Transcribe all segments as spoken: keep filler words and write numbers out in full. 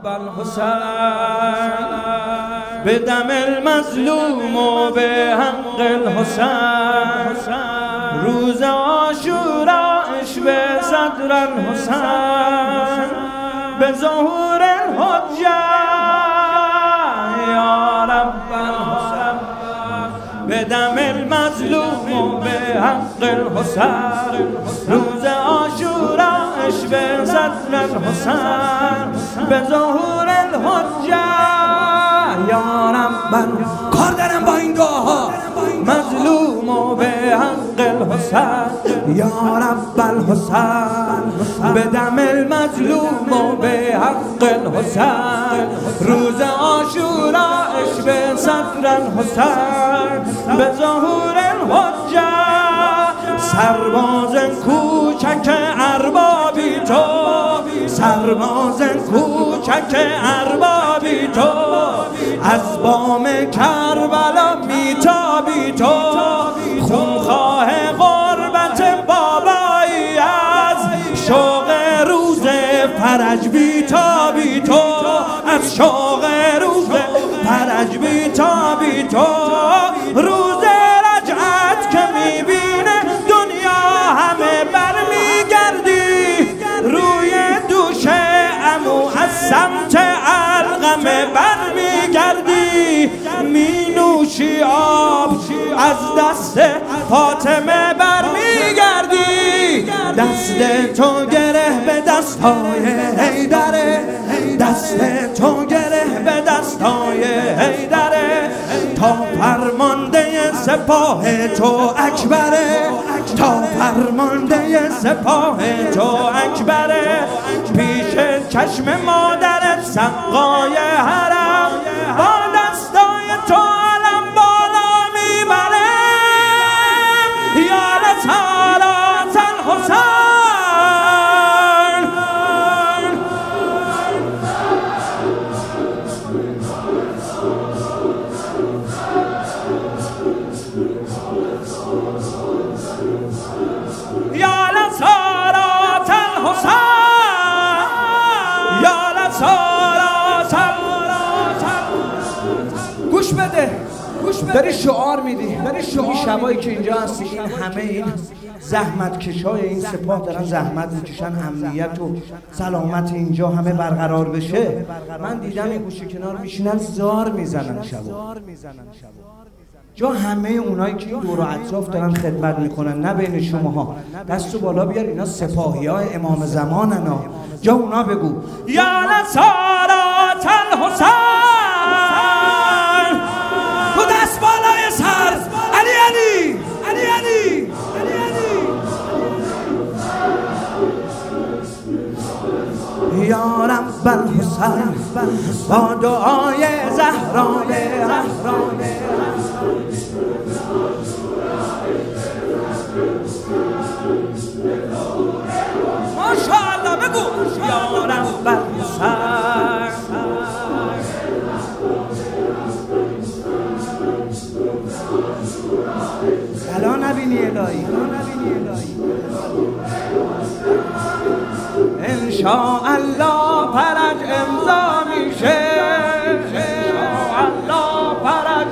الحسین به دم المظلوم و به حق الحسین روز عاشوراش به صدر الحسین به ظهور الحجه یا رب الحسین به دم المظلوم و به حق الحسین روز عاشوراش به صدر الحسین به ظهور الحجه یا رب کار دارم با این دعاها مظلوم و به حق الحسین یا رب الحسین به دم المظلوم و به حق الحسین روز عاشوراش به صدر الحسین به ظهور الحجه سرباز کوچک اربابی تو سرباز کوچک اربابی تو از بام کربلا میتابی تو خونخواه غربت بابایی از شوق روز فرج بیتابی تو از شوق روز فرج بیتابی تو روز رجعت که میبینه دنیا همه برمیگردی روی دوش عمو از سمت علقمه برمیگردی می نوشی آب از دست فاطمه برمیگردی دست تو گره به دستای حیدره دست تو گره به دستای حیدره تا فرمانده سپاه تو اکبره تا فرمانده سپاه تو اکبره پیش چشم مادرت سقای حرم با دستای تو علم بالا میبره یا رسالات الحسین یا رسالات الحسین یا رسالات الحسین گوش بده گوش بده داری شعار میدی داری شعار این شبایی که اینجا هستی این همه این زحمت کشای این سپاه دارن زحمت میکشن امنیت و سلامت اینجا همه برقرار بشه من دیدم این گوشه کنار میشینن زار میزنن شبا جا همه اونایی که این دور و اطراف دارن خدمت میکنن نه بین شماها دستو بالا بیار اینا سپاهی های امام زمانن ها جا اونا بگو یا نصارات الحسین تو دست بالای سر علی علی علی علی یا رب الحسین با دعای زهرانه رهرانه ماشاءالله بگو یا رب الحسین سلام نبینی الهی انشاءالله فرج امضا میشه انشاءالله فرج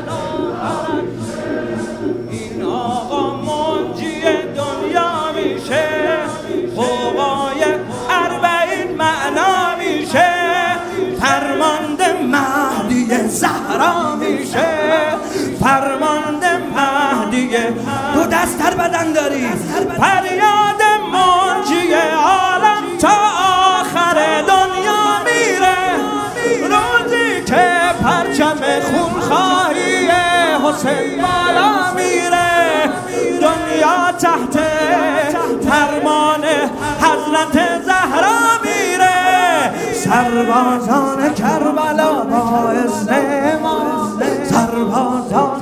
این آقا منجی دنیا میشه قوای اربعین معنا میشه فرمانده مهدی زهرا میشه فرمانده مهدی تو دستر بدن داری فریاد منجی عالم تا آخر دنیا میره روزی که پرچم خونخواهی حسین بالا میره دنیا تحت فرمان حضرت زهرا میره سربازان کربلا با اذن امام سربازان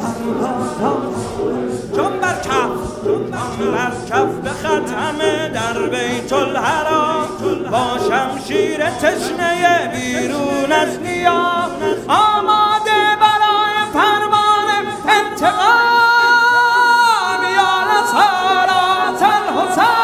چون بر کف بر کف به ختم در بیت الحرام با شمشیر تشنه بیرون از نیام آماده برای فرمان انتقام یا نصارات الحسین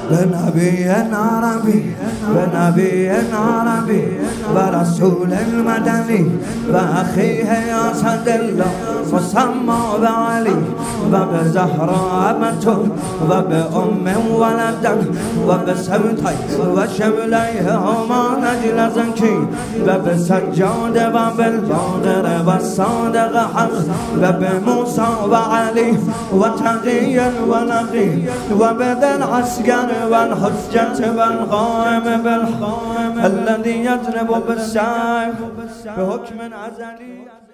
بنبي عربي بنبي عربي ورسول المدني وأخيه أسد الله مسمى بعلي وبزهراء بتول وبأم ولدا وبسبتي وشبليهما نجل زكي وبسجاد وبالبادر والصادق حق وبموسى وعلي وتقي ونقي وبذا العسكر والحجة والقائم بالحق الذي يضرب بالسيف بحكم أزلي.